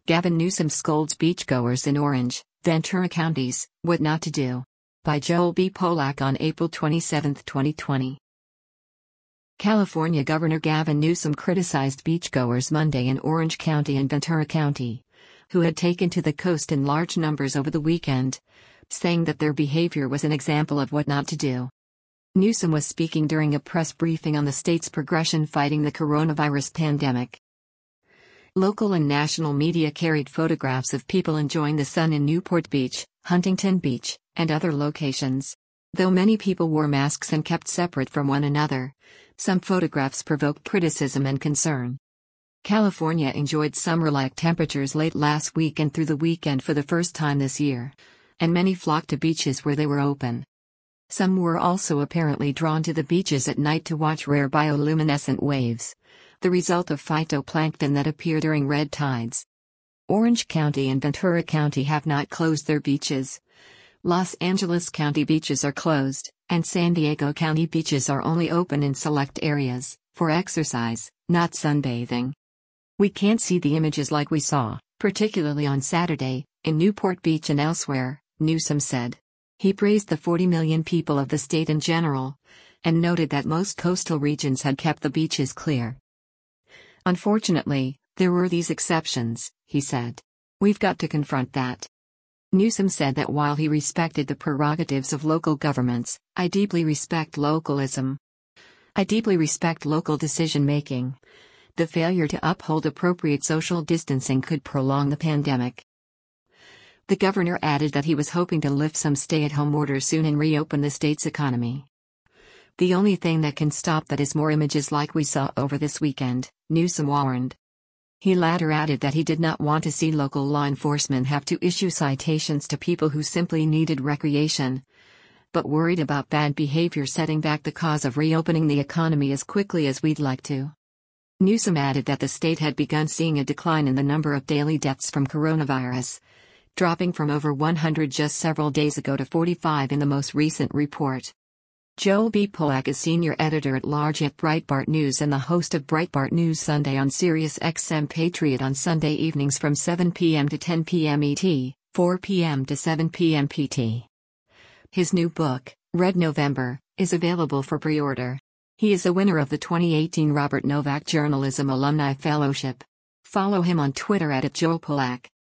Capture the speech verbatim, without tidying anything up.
Gavin Newsom scolds beachgoers in Orange, Ventura counties, what not to do. By Joel B. Polak on April twenty-seventh, twenty twenty. California Governor Gavin Newsom criticized beachgoers Monday in Orange County and Ventura County, who had taken to the coast in large numbers over the weekend, saying that their behavior was an example of what not to do. Newsom was speaking during a press briefing on the state's progression fighting the coronavirus pandemic. Local and national media carried photographs of people enjoying the sun in Newport Beach, Huntington Beach, and other locations. Though many people wore masks and kept separate from one another, some photographs provoked criticism and concern. California enjoyed summer-like temperatures late last week and through the weekend for the first time this year, and many flocked to beaches where they were open. Some were also apparently drawn to the beaches at night to watch rare bioluminescent waves, the result of phytoplankton that appear during red tides. Orange County and Ventura County have not closed their beaches. Los Angeles County beaches are closed, and San Diego County beaches are only open in select areas, for exercise, not sunbathing. We can't see the images like we saw, particularly on Saturday, in Newport Beach and elsewhere, Newsom said. He praised the forty million people of the state in general, and noted that most coastal regions had kept the beaches clear. Unfortunately, there were these exceptions, he said. We've got to confront that. Newsom said that while he respected the prerogatives of local governments, I deeply respect localism. I deeply respect local decision-making. The failure to uphold appropriate social distancing could prolong the pandemic. The governor added that he was hoping to lift some stay-at-home orders soon and reopen the state's economy. The only thing that can stop that is more images like we saw over this weekend, Newsom warned. He later added that he did not want to see local law enforcement have to issue citations to people who simply needed recreation, but worried about bad behavior setting back the cause of reopening the economy as quickly as we'd like to. Newsom added that the state had begun seeing a decline in the number of daily deaths from coronavirus, dropping from over one hundred just several days ago to forty-five in the most recent report. Joel B. Polak is senior editor-at-large at Breitbart News and the host of Breitbart News Sunday on Sirius X M Patriot on Sunday evenings from seven p m to ten p m E T, four p m to seven p m P T. His new book, Red November, is available for pre-order. He is a winner of the twenty eighteen Robert Novak Journalism Alumni Fellowship. Follow him on Twitter at Joel Polak.